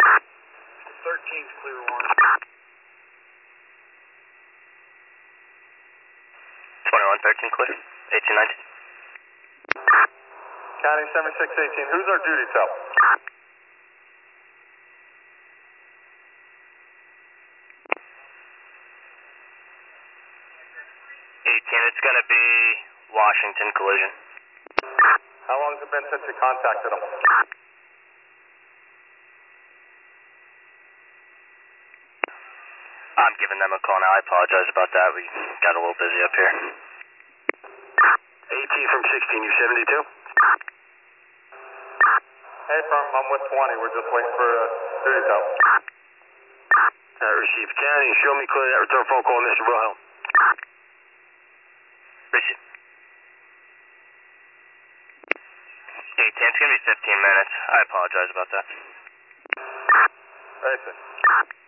13's clear one. 2113 clear. 1819. County 7618, who's our duty cell? 18, it's going to be Washington collision. How long has it been since you contacted them? I'm giving them a call now. I apologize about that. We got a little busy up here. 18 from 16, you 72? Hey, I'm with 20. We're just waiting for duty cell. Received. County, show me clear that return phone call, Mr. Wilhelm. Receive. 18, it's going to be 15 minutes. I apologize about that. Racing.